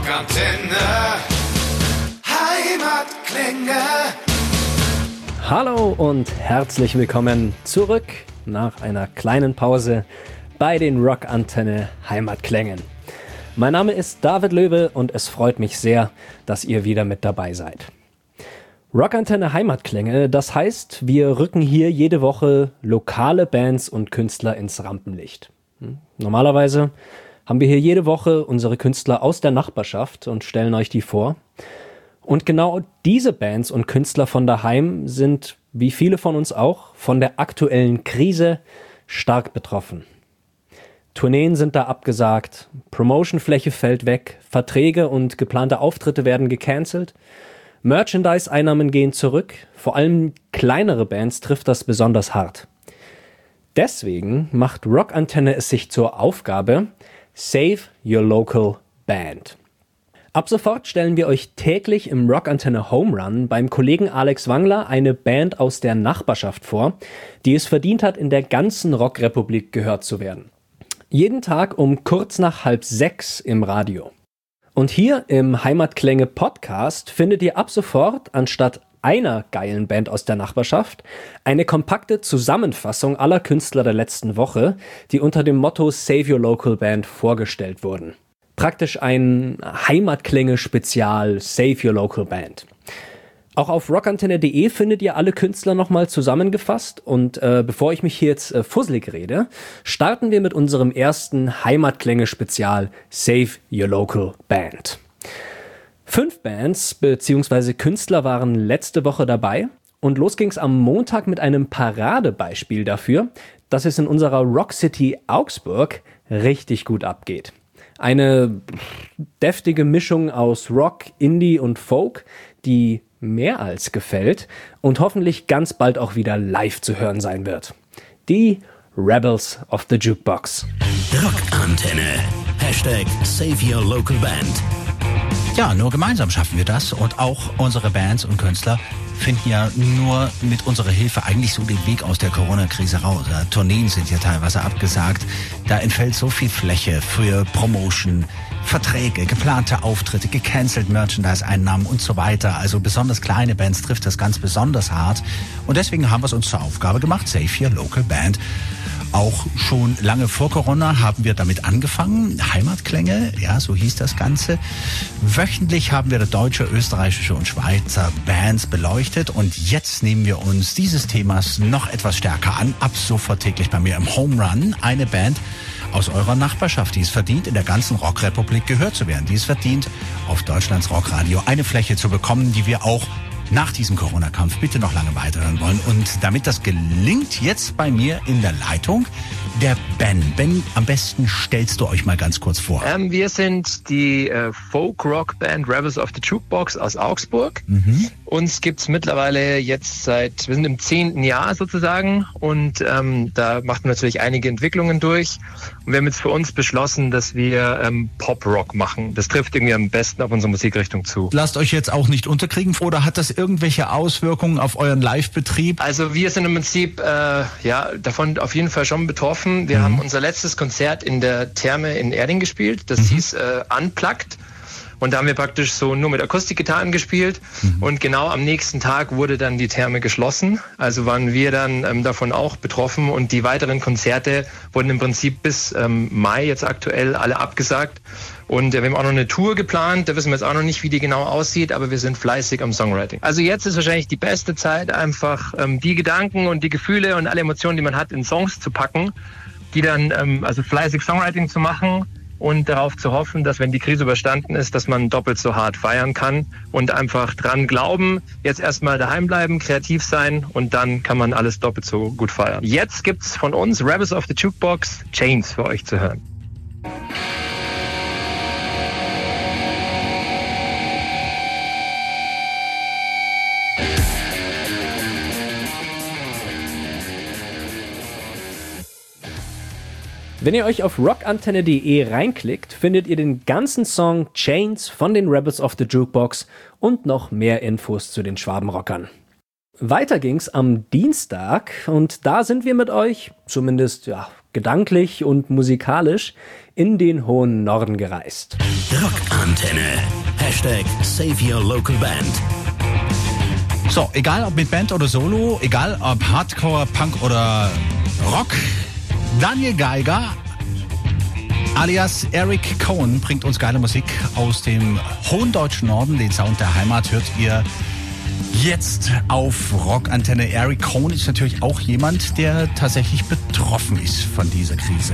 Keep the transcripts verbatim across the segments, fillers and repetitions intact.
Rockantenne Heimatklänge. Hallo und herzlich willkommen zurück nach einer kleinen Pause bei den Rockantenne Heimatklängen. Mein Name ist David Löwe und es freut mich sehr, dass ihr wieder mit dabei seid. Rockantenne Heimatklänge, das heißt, wir rücken hier jede Woche lokale Bands und Künstler ins Rampenlicht. Normalerweise haben wir hier jede Woche unsere Künstler aus der Nachbarschaft und stellen euch die vor. Und genau diese Bands und Künstler von daheim sind, wie viele von uns auch, von der aktuellen Krise stark betroffen. Tourneen sind da abgesagt, Promotionfläche fällt weg, Verträge und geplante Auftritte werden gecancelt, Merchandise-Einnahmen gehen zurück, vor allem kleinere Bands trifft das besonders hart. Deswegen macht Rockantenne es sich zur Aufgabe, Save Your Local Band. Ab sofort stellen wir euch täglich im Rockantenne Home Run beim Kollegen Alex Wangler eine Band aus der Nachbarschaft vor, die es verdient hat, in der ganzen Rockrepublik gehört zu werden. Jeden Tag um kurz nach halb sechs im Radio. Und hier im Heimatklänge Podcast findet ihr ab sofort anstatt einer geilen Band aus der Nachbarschaft eine kompakte Zusammenfassung aller Künstler der letzten Woche, die unter dem Motto Save Your Local Band vorgestellt wurden. Praktisch ein Heimatklänge-Spezial Save Your Local Band. Auch auf rockantenne punkt de findet ihr alle Künstler nochmal zusammengefasst und äh, bevor ich mich hier jetzt äh, fusselig rede, starten wir mit unserem ersten Heimatklänge-Spezial Save Your Local Band. Fünf Bands bzw. Künstler waren letzte Woche dabei und los ging's am Montag mit einem Paradebeispiel dafür, dass es in unserer Rock City Augsburg richtig gut abgeht. Eine deftige Mischung aus Rock, Indie und Folk, die mehr als gefällt und hoffentlich ganz bald auch wieder live zu hören sein wird. Die Rebels of the Jukebox. Rockantenne. Hashtag Save Your Local Band. Ja, nur gemeinsam schaffen wir das und auch unsere Bands und Künstler finden ja nur mit unserer Hilfe eigentlich so den Weg aus der Corona-Krise raus. Ja, Tourneen sind ja teilweise abgesagt. Da entfällt so viel Fläche für Promotion, Verträge, geplante Auftritte, gecancelt Merchandise-Einnahmen und so weiter. Also besonders kleine Bands trifft das ganz besonders hart. Und deswegen haben wir es uns zur Aufgabe gemacht, Save Your Local Band. Auch schon lange vor Corona haben wir damit angefangen. Heimatklänge, ja, so hieß das Ganze. Wöchentlich haben wir deutsche, österreichische und Schweizer Bands beleuchtet. Und jetzt nehmen wir uns dieses Themas noch etwas stärker an. Ab sofort täglich bei mir im Home Run eine Band aus eurer Nachbarschaft, die es verdient, in der ganzen Rockrepublik gehört zu werden. Die es verdient, auf Deutschlands Rockradio eine Fläche zu bekommen, die wir auch nach diesem Corona-Kampf bitte noch lange weiterhören wollen. Und damit das gelingt, jetzt bei mir in der Leitung der Ben. Ben, am besten stellst du euch mal ganz kurz vor. Ähm, wir sind die äh, Folk-Rock-Band Rebels of the Jukebox aus Augsburg. Mhm. Uns gibt's mittlerweile jetzt seit, wir sind im zehnten Jahr sozusagen und ähm, da macht man natürlich einige Entwicklungen durch. Und wir haben jetzt für uns beschlossen, dass wir ähm, Pop-Rock machen. Das trifft irgendwie am besten auf unsere Musikrichtung zu. Lasst euch jetzt auch nicht unterkriegen oder hat das irgendwelche Auswirkungen auf euren Live-Betrieb? Also wir sind im Prinzip äh, ja davon auf jeden Fall schon betroffen. Wir mhm. haben unser letztes Konzert in der Therme in Erding gespielt. Das mhm. hieß äh, Unplugged. Und da haben wir praktisch so nur mit Akustikgitarren gespielt. Mhm. Und genau am nächsten Tag wurde dann die Therme geschlossen. Also waren wir dann ähm, davon auch betroffen. Und die weiteren Konzerte wurden im Prinzip bis ähm, Mai jetzt aktuell alle abgesagt. Und äh, wir haben auch noch eine Tour geplant. Da wissen wir jetzt auch noch nicht, wie die genau aussieht. Aber wir sind fleißig am Songwriting. Also jetzt ist wahrscheinlich die beste Zeit, einfach ähm, die Gedanken und die Gefühle und alle Emotionen, die man hat, in Songs zu packen. Die dann, ähm, also fleißig Songwriting zu machen. Und darauf zu hoffen, dass wenn die Krise überstanden ist, dass man doppelt so hart feiern kann und einfach dran glauben, jetzt erstmal daheim bleiben, kreativ sein und dann kann man alles doppelt so gut feiern. Jetzt gibt's von uns Rebels of the Jukebox Chains für euch zu hören. Wenn ihr euch auf rockantenne punkt de reinklickt, findet ihr den ganzen Song Chains von den Rebels of the Jukebox und noch mehr Infos zu den Schwabenrockern. Weiter ging's am Dienstag und da sind wir mit euch, zumindest ja, gedanklich und musikalisch in den hohen Norden gereist. Rockantenne. Hashtag Save Your Local Band. So, egal ob mit Band oder Solo, egal ob Hardcore, Punk oder Rock, Daniel Geiger alias Eric Cohn bringt uns geile Musik aus dem hohen deutschen Norden. Den Sound der Heimat hört ihr jetzt auf Rockantenne. Eric Cohn ist natürlich auch jemand, der tatsächlich betroffen ist von dieser Krise.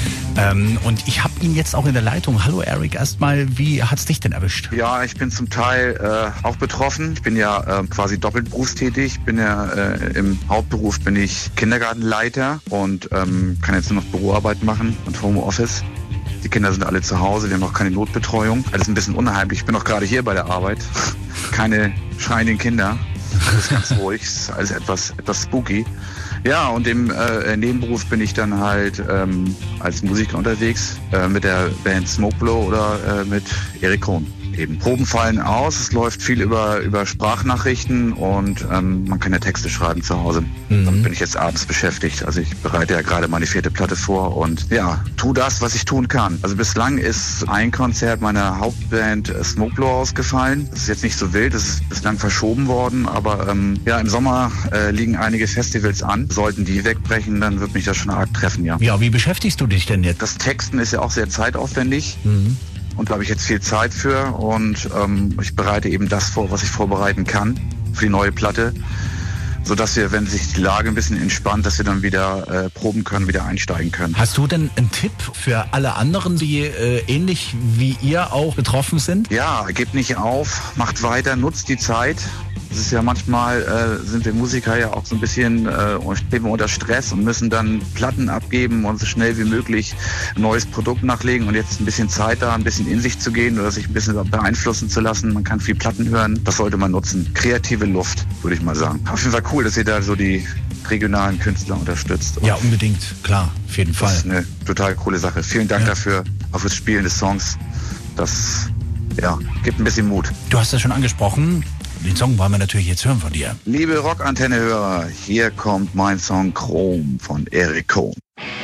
Ähm, und ich habe ihn jetzt auch in der Leitung. Hallo Eric, erstmal, wie hat's dich denn erwischt? Ja, ich bin zum Teil äh, auch betroffen. Ich bin ja äh, quasi doppelt berufstätig. Ich bin ja äh, im Hauptberuf bin ich Kindergartenleiter und ähm, kann jetzt nur noch Büroarbeit machen und Homeoffice. Die Kinder sind alle zu Hause, wir haben noch keine Notbetreuung. Alles ein bisschen unheimlich. Ich bin auch gerade hier bei der Arbeit. Keine schreienden Kinder. Das ist ganz ruhig. Das ist alles etwas, etwas spooky. Ja, und im äh, Nebenberuf bin ich dann halt ähm, als Musiker unterwegs äh, mit der Band Smokeblow oder äh, mit Eric Cohn. Eben. Proben fallen aus, es läuft viel über, über Sprachnachrichten und ähm, man kann ja Texte schreiben zu Hause. Mhm. Damit bin ich jetzt abends beschäftigt. Also ich bereite ja gerade meine vierte Platte vor und ja, tu das, was ich tun kann. Also bislang ist ein Konzert meiner Hauptband äh, Smokeblow ausgefallen. Das ist jetzt nicht so wild, das ist bislang verschoben worden, aber ähm, ja, im Sommer äh, liegen einige Festivals an. Sollten die wegbrechen, dann wird mich das schon arg treffen, ja. Ja, wie beschäftigst du dich denn jetzt? Das Texten ist ja auch sehr zeitaufwendig. Mhm. Und da habe ich jetzt viel Zeit für und ähm, ich bereite eben das vor, was ich vorbereiten kann für die neue Platte, sodass wir, wenn sich die Lage ein bisschen entspannt, dass wir dann wieder äh, proben können, wieder einsteigen können. Hast du denn einen Tipp für alle anderen, die äh, ähnlich wie ihr auch betroffen sind? Ja, gebt nicht auf, macht weiter, nutzt die Zeit. Es ist ja manchmal, äh, sind wir Musiker ja auch so ein bisschen, äh, stehen wir unter Stress und müssen dann Platten abgeben und so schnell wie möglich ein neues Produkt nachlegen und jetzt ein bisschen Zeit da, ein bisschen in sich zu gehen oder sich ein bisschen beeinflussen zu lassen. Man kann viel Platten hören, das sollte man nutzen. Kreative Luft, würde ich mal sagen. Auf jeden Fall cool, dass ihr da so die regionalen Künstler unterstützt. Ja, unbedingt, klar, auf jeden Fall. Das ist eine total coole Sache. Vielen Dank ja. dafür, auch fürs Spielen des Songs. Das, ja, gibt ein bisschen Mut. Du hast das schon angesprochen. Den Song wollen wir natürlich jetzt hören von dir. Liebe Rockantenne-Hörer, hier kommt mein Song Chrome von Eric Cohn.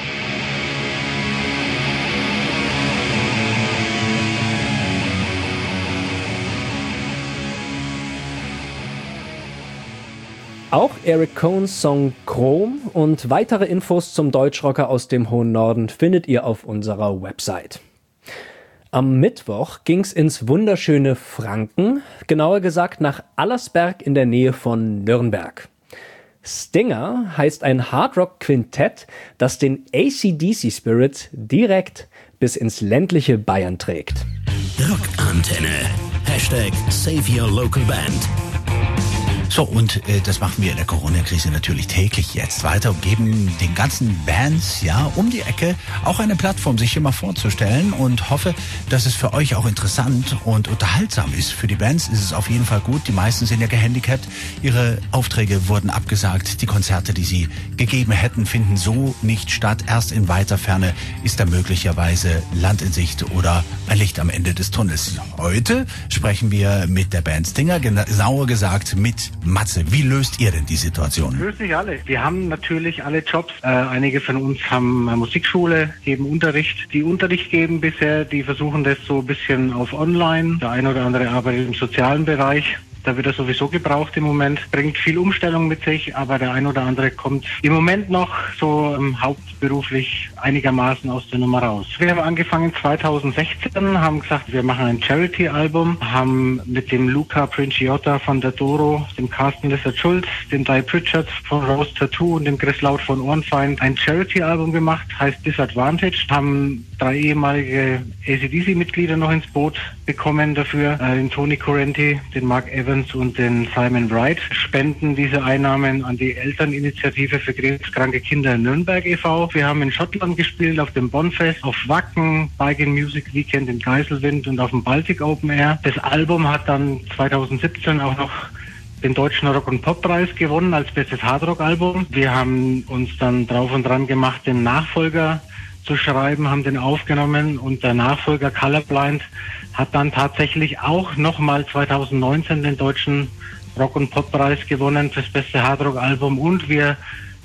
Auch Eric Cohns Song Chrome und weitere Infos zum Deutschrocker aus dem hohen Norden findet ihr auf unserer Website. Am Mittwoch ging's ins wunderschöne Franken, genauer gesagt nach Allersberg in der Nähe von Nürnberg. Stinger heißt ein Hardrock-Quintett, das den A C D C-Spirit direkt bis ins ländliche Bayern trägt. Rockantenne. Hashtag Save Your Local Band. So, und äh, das machen wir in der Corona-Krise natürlich täglich jetzt weiter und geben den ganzen Bands ja um die Ecke auch eine Plattform, sich hier mal vorzustellen und hoffe, dass es für euch auch interessant und unterhaltsam ist. Für die Bands ist es auf jeden Fall gut. Die meisten sind ja gehandicapt. Ihre Aufträge wurden abgesagt. Die Konzerte, die sie gegeben hätten, finden so nicht statt. Erst in weiter Ferne ist da möglicherweise Land in Sicht oder ein Licht am Ende des Tunnels. Heute sprechen wir mit der Band Stinger, genauer gesagt mit Matze. Wie löst ihr denn die Situation? Löst nicht alle. Wir haben natürlich alle Jobs. Äh, einige von uns haben eine Musikschule, geben Unterricht. Die Unterricht geben bisher, die versuchen das so ein bisschen auf online. Der eine oder andere arbeitet im sozialen Bereich. Da wird er sowieso gebraucht im Moment. Bringt viel Umstellung mit sich, aber der ein oder andere kommt im Moment noch so ähm, hauptberuflich einigermaßen aus der Nummer raus. Wir haben angefangen zweitausendsechzehn, haben gesagt, wir machen ein Charity-Album, haben mit dem Luca Princiotta von der Doro, dem Carsten Lissert-Schulz, dem Di Pritchard von Rose Tattoo und dem Chris Laut von Ohrenfeind ein Charity-Album gemacht, heißt Disadvantage, haben drei ehemalige A C D C-Mitglieder noch ins Boot bekommen dafür, äh, den Tony Correnti, den Mark Evans und den Simon Wright, spenden diese Einnahmen an die Elterninitiative für krebskranke Kinder in Nürnberg e V Wir haben in Schottland gespielt, auf dem Bonfest, auf Wacken, Bike and Music Weekend in Geiselwind und auf dem Baltic Open Air. Das Album hat dann zweitausendsiebzehn auch noch den Deutschen Rock- und Pop-Preis gewonnen als bestes Hardrock-Album. Wir haben uns dann drauf und dran gemacht, den Nachfolger zu schreiben, haben den aufgenommen und der Nachfolger Colorblind hat dann tatsächlich auch nochmal zweitausendneunzehn den Deutschen Rock- und Pop-Preis gewonnen fürs beste Hardrock-Album und wir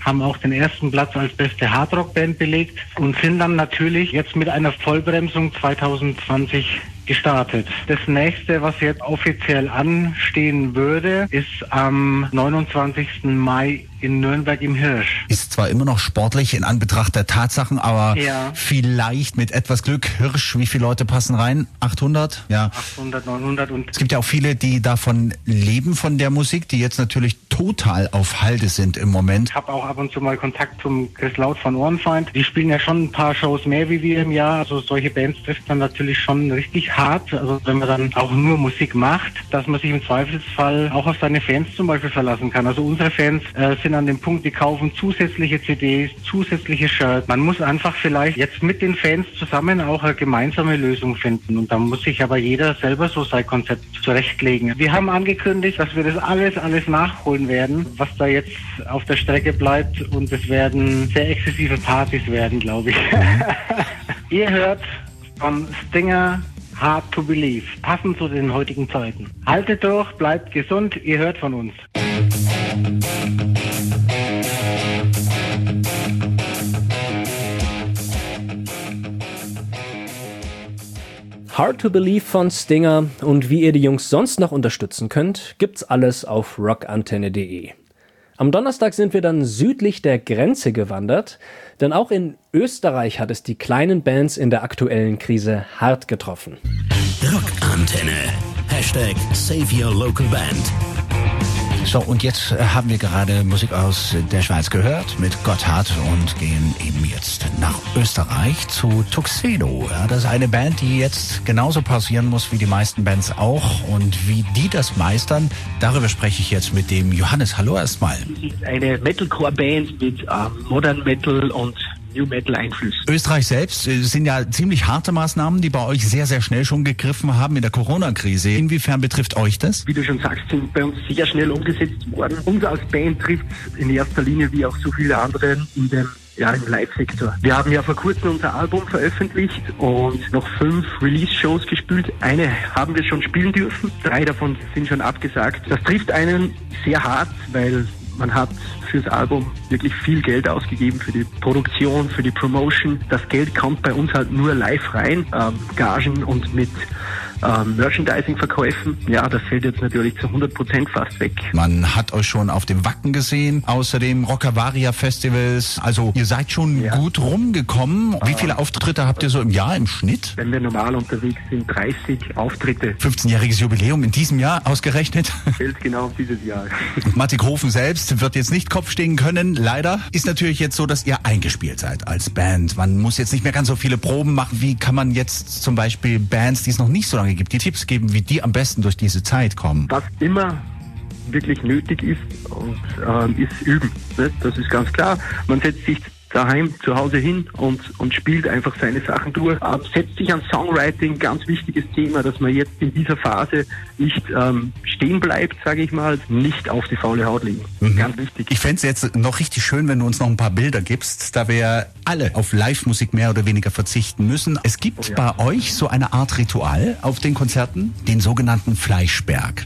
haben auch den ersten Platz als beste Hardrock-Band belegt und sind dann natürlich jetzt mit einer Vollbremsung zwanzig zwanzig gestartet. Das nächste, was jetzt offiziell anstehen würde, ist am neunundzwanzigsten Mai in Nürnberg im Hirsch. Ist zwar immer noch sportlich in Anbetracht der Tatsachen, aber ja. vielleicht mit etwas Glück. Hirsch, wie viele Leute passen rein? achthundert? Ja. achthundert, neunhundert und... Es gibt ja auch viele, die davon leben, von der Musik, die jetzt natürlich total auf Halde sind im Moment. Ich habe auch ab und zu mal Kontakt zum Chris Laut von Ohrenfeind. Die spielen ja schon ein paar Shows mehr wie wir im Jahr. Also solche Bands trifft dann natürlich schon richtig hart. Also wenn man dann auch nur Musik macht, dass man sich im Zweifelsfall auch auf seine Fans zum Beispiel verlassen kann. Also unsere Fans äh, sind an dem Punkt, die kaufen zusätzliche C Ds, zusätzliche Shirts. Man muss einfach vielleicht jetzt mit den Fans zusammen auch eine gemeinsame Lösung finden. Und da muss sich aber jeder selber so sein Konzept zurechtlegen. Wir haben angekündigt, dass wir das alles, alles nachholen werden, was da jetzt auf der Strecke bleibt. Und es werden sehr exzessive Partys werden, glaube ich. Ihr hört von Stinger Hard to Believe, passend zu den heutigen Zeiten. Haltet durch, bleibt gesund, ihr hört von uns. Hard to Believe von Stinger und wie ihr die Jungs sonst noch unterstützen könnt, gibt's alles auf rockantenne punkt de. Am Donnerstag sind wir dann südlich der Grenze gewandert, denn auch in Österreich hat es die kleinen Bands in der aktuellen Krise hart getroffen. Rockantenne. Hashtag Save Your Local Band. So, und jetzt haben wir gerade Musik aus der Schweiz gehört mit Gotthard und gehen eben jetzt nach Österreich zu Tuxedo. Ja, das ist eine Band, die jetzt genauso pausieren muss wie die meisten Bands auch. Und wie die das meistern, darüber spreche ich jetzt mit dem Johannes. Hallo erstmal. Das ist eine Metalcore-Band mit ähm, Modern Metal und New Metal Einflüssen. Österreich selbst äh, sind ja ziemlich harte Maßnahmen, die bei euch sehr, sehr schnell schon gegriffen haben in der Corona-Krise. Inwiefern betrifft euch das? Wie du schon sagst, sind bei uns sehr schnell umgesetzt worden. Uns als Band trifft es in erster Linie, wie auch so viele andere, in dem ja, im Live-Sektor. Wir haben ja vor kurzem unser Album veröffentlicht und noch fünf Release-Shows gespielt. Eine haben wir schon spielen dürfen, drei davon sind schon abgesagt. Das trifft einen sehr hart, weil man hat fürs Album wirklich viel Geld ausgegeben für die Produktion, für die Promotion. Das Geld kommt bei uns halt nur live rein, ähm, Gagen und mit ähm, Merchandising-Verkäufen. Ja, das fällt jetzt natürlich zu hundert Prozent fast weg. Man hat euch schon auf dem Wacken gesehen, außerdem Rockavaria-Festivals. Also ihr seid schon ja. gut rumgekommen. Wie viele Auftritte habt ihr so im Jahr im Schnitt? Wenn wir normal unterwegs sind, dreißig Auftritte. fünfzehnjähriges Jubiläum in diesem Jahr ausgerechnet. Fällt genau auf dieses Jahr. Mattighofen selbst wird jetzt nicht Kopf stehen können, leider. Ist natürlich jetzt so, dass ihr eingespielt seid als Band. Man muss jetzt nicht mehr ganz so viele Proben machen. Wie kann man jetzt zum Beispiel Bands, die es noch nicht so lange gibt, die Tipps geben, wie die am besten durch diese Zeit kommen? Was immer wirklich nötig ist, und, ähm, ist üben. Ne? Das ist ganz klar. Man setzt sich daheim zu Hause hin und, und spielt einfach seine Sachen durch. Ähm, setzt sich an Songwriting, ganz wichtiges Thema, dass man jetzt in dieser Phase nicht ähm, stehen bleibt, sage ich mal, nicht auf die faule Haut legen. Mhm. Ganz wichtig. Ich fände es jetzt noch richtig schön, wenn du uns noch ein paar Bilder gibst, da wir alle auf Live-Musik mehr oder weniger verzichten müssen. Es gibt oh ja. bei euch so eine Art Ritual auf den Konzerten, den sogenannten Fleischberg.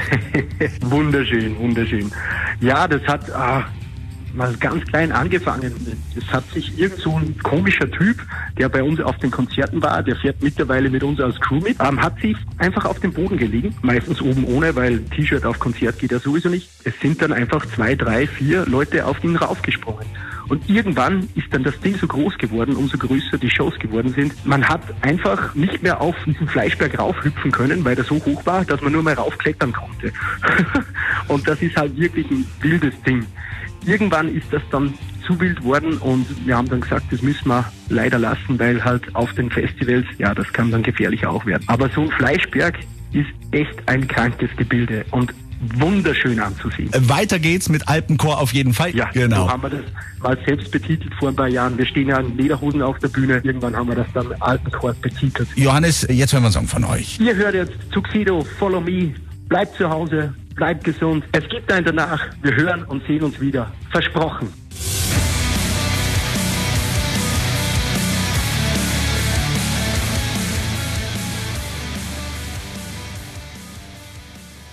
Wunderschön, wunderschön. Ja, das hat... Ah, mal ganz klein angefangen. Es hat sich irgend so ein komischer Typ, der bei uns auf den Konzerten war, der fährt mittlerweile mit uns als Crew mit, ähm, hat sich einfach auf den Boden gelegen, meistens oben ohne, weil T-Shirt auf Konzert geht ja sowieso nicht. Es sind dann einfach zwei, drei, vier Leute auf ihn raufgesprungen. Und irgendwann ist dann das Ding so groß geworden, umso größer die Shows geworden sind. Man hat einfach nicht mehr auf diesen Fleischberg raufhüpfen können, weil der so hoch war, dass man nur mal raufklettern konnte. Und das ist halt wirklich ein wildes Ding. Irgendwann ist das dann zu wild worden und wir haben dann gesagt, das müssen wir leider lassen, weil halt auf den Festivals, ja, das kann dann gefährlich auch werden. Aber so ein Fleischberg ist echt ein krankes Gebilde und wunderschön anzusehen. Weiter geht's mit Alpenchor auf jeden Fall. Ja, genau. So haben wir das mal selbst betitelt vor ein paar Jahren. Wir stehen ja in Lederhosen auf der Bühne. Irgendwann haben wir das dann Alpenchor betitelt. Johannes, jetzt hören wir einen Song von euch. Ihr hört jetzt Tuxedo, Follow Me. Bleibt zu Hause, bleibt gesund. Es gibt einen danach. Wir hören und sehen uns wieder. Versprochen.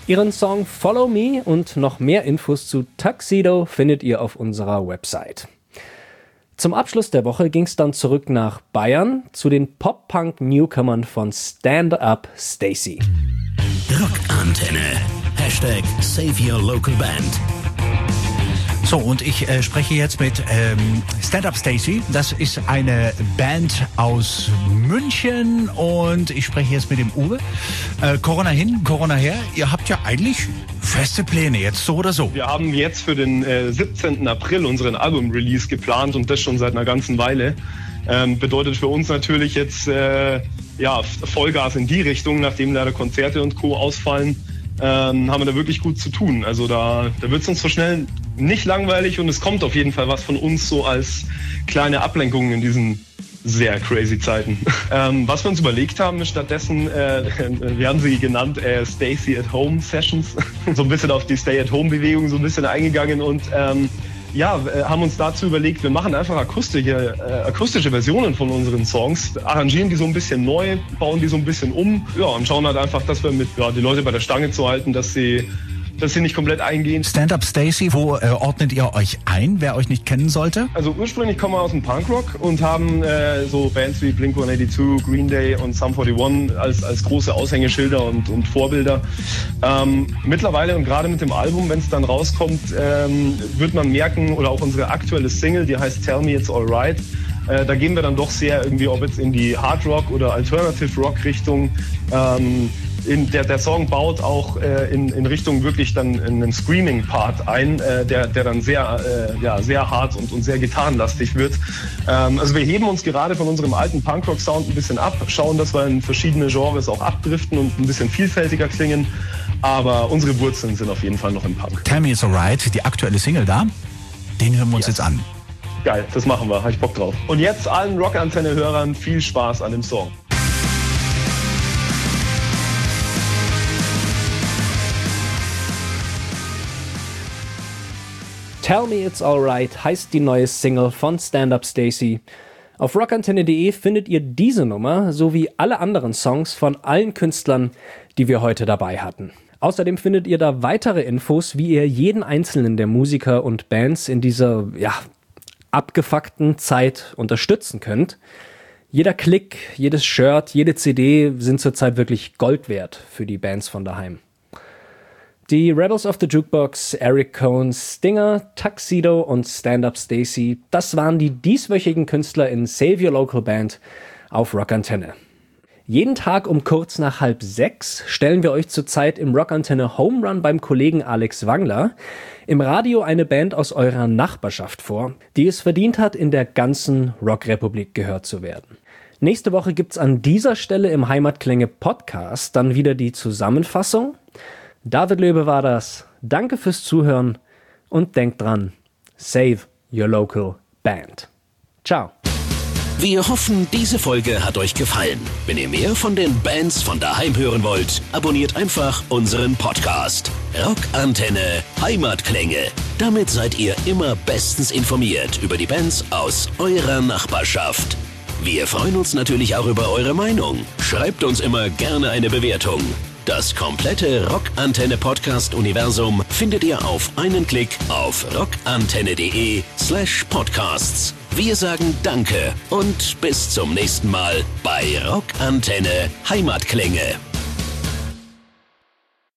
Ihren Song Follow Me und noch mehr Infos zu Tuxedo findet ihr auf unserer Website. Zum Abschluss der Woche ging es dann zurück nach Bayern zu den Pop-Punk-Newcomern von Stand Up Stacy. Rockantenne. Hashtag Save Your Local Band. So, und ich äh, spreche jetzt mit ähm, Stand Up Stacy. Das ist eine Band aus München und ich spreche jetzt mit dem Uwe. Äh, Corona hin, Corona her. Ihr habt ja eigentlich feste Pläne, jetzt so oder so. Wir haben jetzt für den äh, siebzehnten April unseren Album-Release geplant und das schon seit einer ganzen Weile. Ähm, bedeutet für uns natürlich jetzt äh, ja, Vollgas in die Richtung, nachdem leider Konzerte und Co. ausfallen. Ähm, haben wir da wirklich gut zu tun. Also da, da wird es uns so schnell nicht langweilig und es kommt auf jeden Fall was von uns so als kleine Ablenkung in diesen sehr crazy Zeiten. Ähm, was wir uns überlegt haben, ist stattdessen, äh, wir haben sie genannt, äh, Stacy at Home Sessions, so ein bisschen auf die Stay-at-Home-Bewegung so ein bisschen eingegangen und ähm, ja, haben uns dazu überlegt, wir machen einfach akustische, äh, akustische Versionen von unseren Songs, arrangieren die so ein bisschen neu, bauen die so ein bisschen um, ja, und schauen halt einfach, dass wir mit, ja, die Leute bei der Stange zu halten, dass sie, dass sie nicht komplett eingehen. Stand Up Stacy, wo äh, ordnet ihr euch ein, wer euch nicht kennen sollte? Also ursprünglich kommen wir aus dem Punkrock und haben äh, so Bands wie Blink one eighty-two, Green Day und Sum forty-one als, als große Aushängeschilder und, und Vorbilder. Ähm, mittlerweile und gerade mit dem Album, wenn es dann rauskommt, ähm, wird man merken, oder auch unsere aktuelle Single, die heißt Tell Me It's Alright, äh, da gehen wir dann doch sehr irgendwie, ob jetzt in die Hard Rock oder Alternative Rock Richtung. Ähm, In der, der Song baut auch äh, in, in Richtung wirklich dann einen Screaming-Part ein, äh, der, der dann sehr, äh, ja, sehr hart und, und sehr gitarrenlastig wird. Ähm, also wir heben uns gerade von unserem alten Punkrock-Sound ein bisschen ab, schauen, dass wir in verschiedene Genres auch abdriften und ein bisschen vielfältiger klingen. Aber unsere Wurzeln sind auf jeden Fall noch im Punk. Tell Me It's Alright, die aktuelle Single da, den hören wir uns ja. jetzt an. Geil, das machen wir, hab ich Bock drauf. Und jetzt allen Rockantenne-Hörern viel Spaß an dem Song. Tell Me It's Alright heißt die neue Single von Stand Up Stacy. Auf rockantenne punkt de findet ihr diese Nummer sowie alle anderen Songs von allen Künstlern, die wir heute dabei hatten. Außerdem findet ihr da weitere Infos, wie ihr jeden einzelnen der Musiker und Bands in dieser, ja, abgefuckten Zeit unterstützen könnt. Jeder Klick, jedes Shirt, jede C D sind zurzeit wirklich Gold wert für die Bands von daheim. Die Rebels of the Jukebox, Eric Cohns, Stinger, Tuxedo und Stand Up Stacy, das waren die dieswöchigen Künstler in Save Your Local Band auf Rockantenne. Jeden Tag um kurz nach halb sechs stellen wir euch zurzeit im Rockantenne Home Run beim Kollegen Alex Wangler im Radio eine Band aus eurer Nachbarschaft vor, die es verdient hat, in der ganzen Rockrepublik gehört zu werden. Nächste Woche gibt's an dieser Stelle im Heimatklänge Podcast dann wieder die Zusammenfassung. David Löbe war das. Danke fürs Zuhören und denkt dran, save your local band. Ciao. Wir hoffen, diese Folge hat euch gefallen. Wenn ihr mehr von den Bands von daheim hören wollt, abonniert einfach unseren Podcast. Rockantenne Heimatklänge. Damit seid ihr immer bestens informiert über die Bands aus eurer Nachbarschaft. Wir freuen uns natürlich auch über eure Meinung. Schreibt uns immer gerne eine Bewertung. Das komplette Rockantenne-Podcast-Universum findet ihr auf einen Klick auf rockantenne.de slash podcasts. Wir sagen Danke und bis zum nächsten Mal bei Rockantenne Heimatklänge.